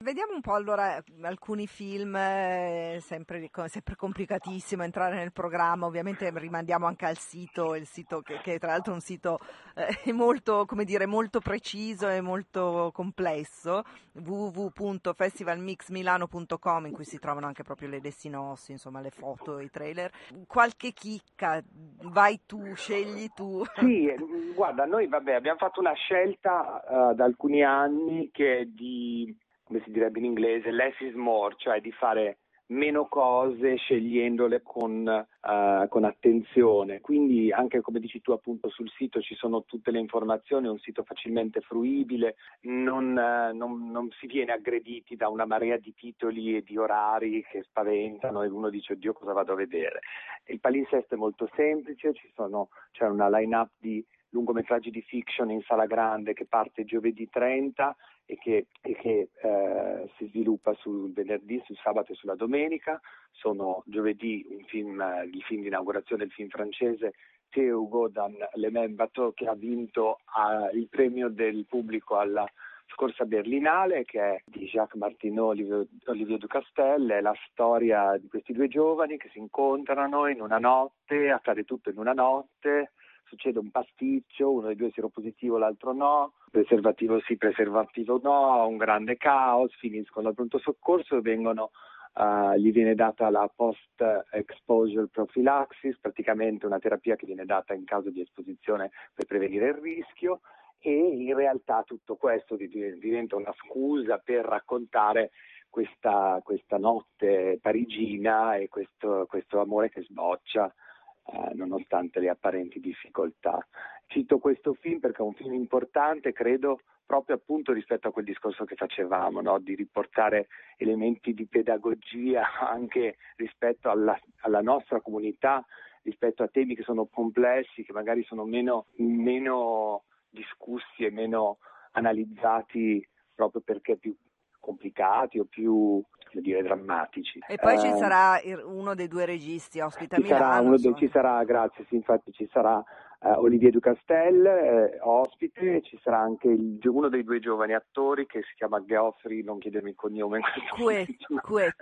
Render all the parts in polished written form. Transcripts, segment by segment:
Vediamo un po' allora alcuni film, sempre complicatissimo entrare nel programma, ovviamente rimandiamo anche al sito, il sito che tra l'altro è un sito molto, come dire, molto preciso e molto complesso, www.festivalmixmilano.com, in cui si trovano anche proprio le sinossi, insomma le foto, i trailer. Qualche chicca, vai tu, scegli tu. Sì, guarda, noi abbiamo fatto una scelta da alcuni anni che è di, come si direbbe in inglese, less is more, cioè di fare meno cose scegliendole con attenzione. Quindi anche come dici tu appunto sul sito ci sono tutte le informazioni, è un sito facilmente fruibile, non si viene aggrediti da una marea di titoli e di orari che spaventano e uno dice oddio cosa vado a vedere. Il palinsesto è molto semplice, c'è una line-up di lungometraggi di fiction in sala grande che parte giovedì 30 e che si sviluppa sul venerdì, sul sabato e sulla domenica. Sono giovedì il film di inaugurazione del film francese Théo dans Le Mêmes Bateaux, che ha vinto il premio del pubblico alla scorsa Berlinale, che è di Jacques Martineau, Olivier Ducastel. È la storia di questi due giovani che si incontrano in una notte, accade tutto in una notte, succede un pasticcio, uno dei due è sieropositivo, l'altro no, preservativo sì, preservativo no, un grande caos, finiscono al pronto soccorso e gli viene data la post-exposure prophylaxis, praticamente una terapia che viene data in caso di esposizione per prevenire il rischio, e in realtà tutto questo diventa una scusa per raccontare questa notte parigina e questo amore che sboccia nonostante le apparenti difficoltà. Cito questo film perché è un film importante, credo, proprio appunto rispetto a quel discorso che facevamo, no? Di riportare elementi di pedagogia anche rispetto alla nostra comunità, rispetto a temi che sono complessi, che magari sono meno discussi e meno analizzati proprio perché più complicati o più, come dire, drammatici. E poi ci sarà uno dei due registi ospite a Ci sarà, grazie, sì, infatti ci sarà Olivier Ducastel ospite, ci sarà anche uno dei due giovani attori che si chiama Geoffrey, non chiedermi il cognome in questo momento.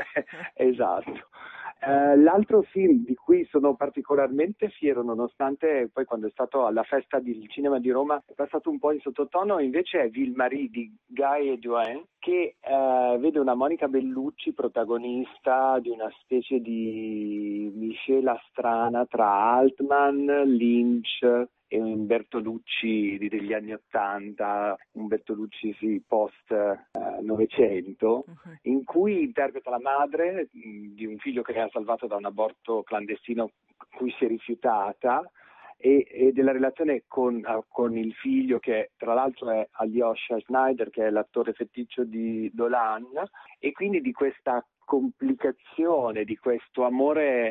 Esatto. L'altro film di cui sono particolarmente fiero, nonostante poi quando è stato alla festa del cinema di Roma è passato un po' in sottotono, invece è Ville-Marie di Guy e Joanne, che vede una Monica Bellucci protagonista di una specie di miscela strana tra Altman, Lynch e un Bertolucci degli anni '80, un Bertolucci sì, post Novecento, in cui interpreta la madre di un figlio che ha salvato da un aborto clandestino cui si è rifiutata, e della relazione con il figlio, che tra l'altro è Alyosha Schneider, che è l'attore feticcio di Dolan, e quindi di questa complicazione, di questo amore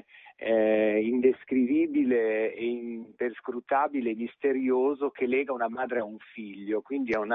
indescrivibile e imperscrutabile e misterioso che lega una madre a un figlio. Quindi è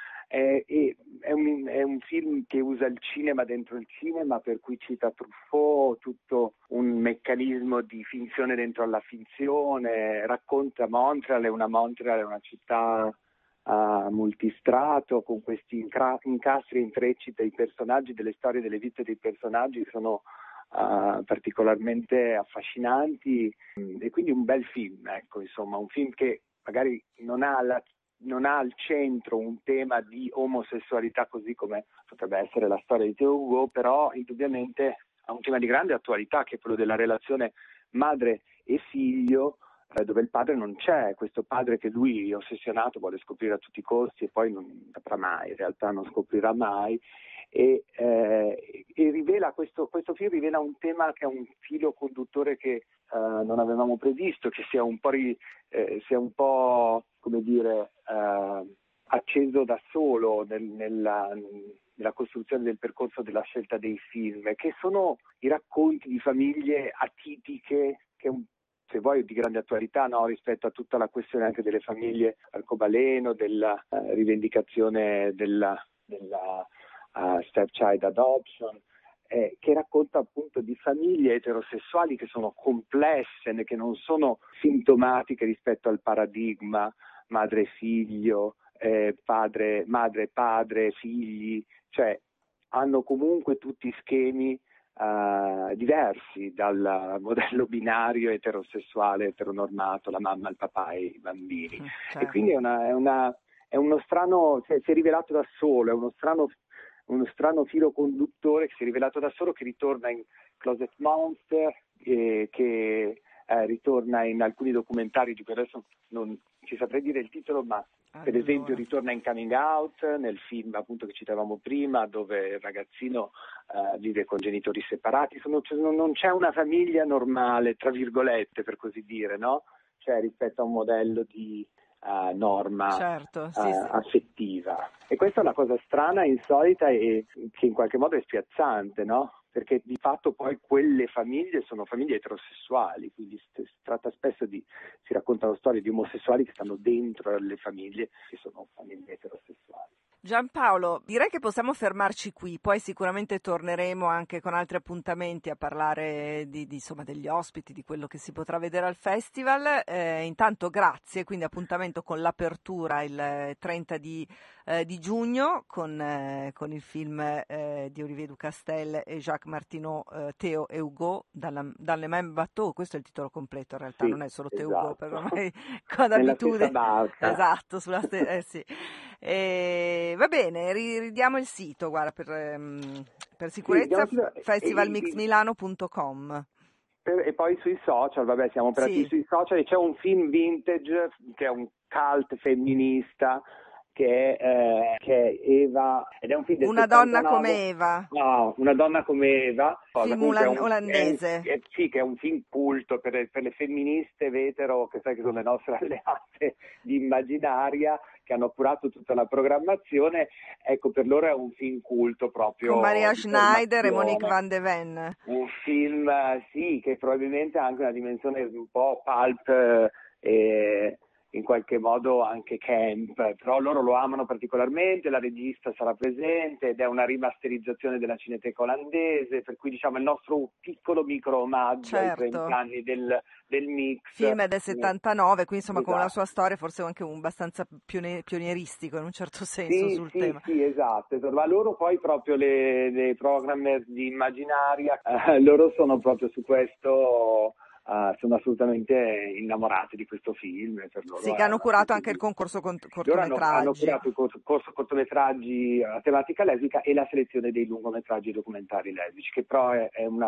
un film che usa il cinema dentro il cinema, per cui cita Truffaut, tutto un meccanismo di finzione dentro alla finzione, racconta Montreal, è una città multistrato, con questi incastri e intrecci dei personaggi, delle storie, delle vite dei personaggi che sono particolarmente affascinanti, e quindi un bel film, ecco, insomma, un film che magari non ha al centro un tema di omosessualità così come potrebbe essere la storia di Théo Hugo, però indubbiamente ha un tema di grande attualità, che è quello della relazione madre e figlio, dove il padre non c'è, questo padre che lui, ossessionato, vuole scoprire a tutti i costi e poi non saprà mai, in realtà non scoprirà mai, e rivela questo film rivela un tema che è un filo conduttore che non avevamo previsto, che sia un po' come dire acceso da solo nella costruzione del percorso della scelta dei film, che sono i racconti di famiglie atipiche, che se vuoi di grande attualità, no, rispetto a tutta la questione anche delle famiglie arcobaleno, della rivendicazione della stepchild adoption, che racconta appunto di famiglie eterosessuali che sono complesse, che non sono sintomatiche rispetto al paradigma madre-figlio, madre-padre, figli, cioè hanno comunque tutti schemi diversi dal modello binario eterosessuale, eteronormato, la mamma, il papà e i bambini. Certo. E quindi è uno strano, cioè, si è rivelato da solo, è uno strano filo conduttore che si è rivelato da solo, che ritorna in Closet Monster, che ritorna in alcuni documentari di cui adesso non ci saprei dire il titolo, ma per esempio ritorna in Coming Out, nel film appunto che citavamo prima, dove il ragazzino vive con genitori separati. Non c'è una famiglia normale, tra virgolette, per così dire, no? Cioè rispetto a un modello di norma certo, sì. affettiva. E questa è una cosa strana, insolita e che in qualche modo è spiazzante, no? Perché di fatto poi quelle famiglie sono famiglie eterosessuali, quindi si raccontano storie di omosessuali che stanno dentro alle famiglie che sono famiglie eterosessuali. Giampaolo, direi che possiamo fermarci qui, poi sicuramente torneremo anche con altri appuntamenti a parlare insomma, degli ospiti, di quello che si potrà vedere al festival. Intanto grazie, quindi appuntamento con l'apertura il 30 di giugno con il film di Olivier Ducastel e Jacques Martineau, Théo et Hugo, dans le même bateau. Questo è il titolo completo, in realtà Sì, non è solo Théo esatto. Hugo, perché ormai con Nella abitudine. stessa barca. Esatto, sì. Va bene, ridiamo il sito, guarda, per sicurezza, Sì, festivalmixmilano.com. E poi sui social, vabbè, siamo operativi sui social, e c'è un film vintage che è un cult femminista che è Eva, ed è un film del Una donna 79. come Eva. No, Una donna come Eva. Film olandese. Sì, che è un film culto per le femministe vetero, che sai che sono le nostre alleate di Immaginaria, che hanno curato tutta la programmazione. Ecco, per loro è un film culto proprio. Con Maria di Schneider e Monique formazione. van de Ven. Un film, sì, che probabilmente ha anche una dimensione un po' pulp e in qualche modo anche camp, però loro lo amano particolarmente, la regista sarà presente ed è una rimasterizzazione della Cineteca olandese, per cui diciamo il nostro piccolo micro omaggio ai 30 anni del mix. Film è del 79, quindi insomma Esatto. con la sua storia forse anche abbastanza pionieristico in un certo senso sul tema. Sì, esatto, ma loro poi proprio le programmer di Immaginaria, loro sono proprio su questo, sono assolutamente innamorati di questo film. Per loro sì, che hanno curato anche il concorso cortometraggi. Loro hanno curato il corso cortometraggi a tematica lesbica e la selezione dei lungometraggi e documentari lesbici, che però è un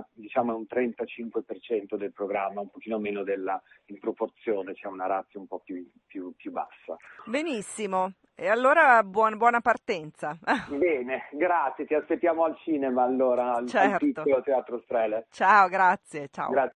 35% del programma, un pochino meno in proporzione, c'è una ratio un po' più bassa. Benissimo, e allora buona partenza. Bene, grazie, ti aspettiamo al cinema allora, al piccolo Teatro Strele. Ciao, grazie, ciao. Grazie.